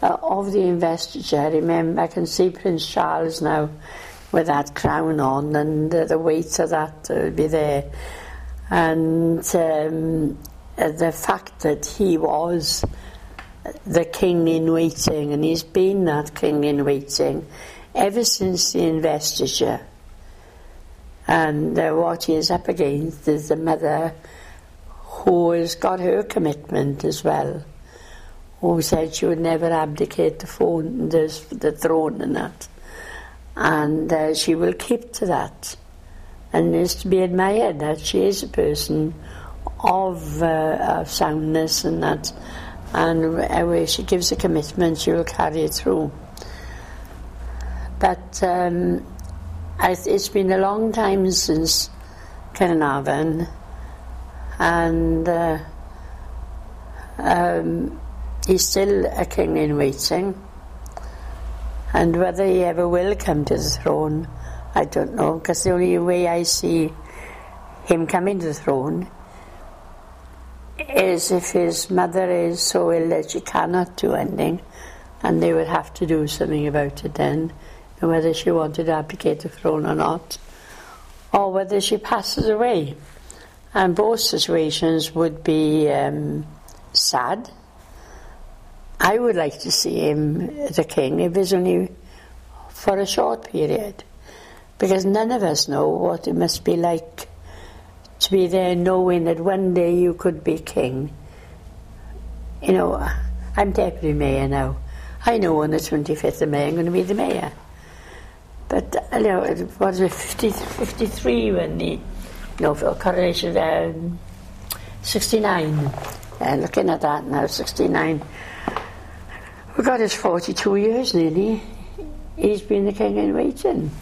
of the investiture. I remember, I can see Prince Charles now with that crown on, and the weight of that will be there. And the fact that he was the king in waiting, and he's been that king in waiting ever since the investiture. And what he is up against is the mother who has got her commitment as well, who said she would never abdicate the throne and that. And she will keep to that. And is to be admired that she is a person of soundness and that. And where she gives a commitment, she will carry it through. But it's been a long time since Caernarfon, and he's still a king in waiting. And whether he ever will come to the throne, I don't know, because the only way I see him coming to the throne is if his mother is so ill that she cannot do anything, and they would have to do something about it then, whether she wanted to abdicate the throne or not, or whether she passes away. And both situations would be sad. I would like to see him the king if it's only for a short period, because none of us know what it must be like to be there knowing that one day you could be king. You know, I'm deputy mayor now. I know on the 25th of May I'm going to be the mayor. But, you know, it was 53 when the, for coronation, 69. Looking at that now, 69. We got his 42 years nearly. He's been the king in waiting.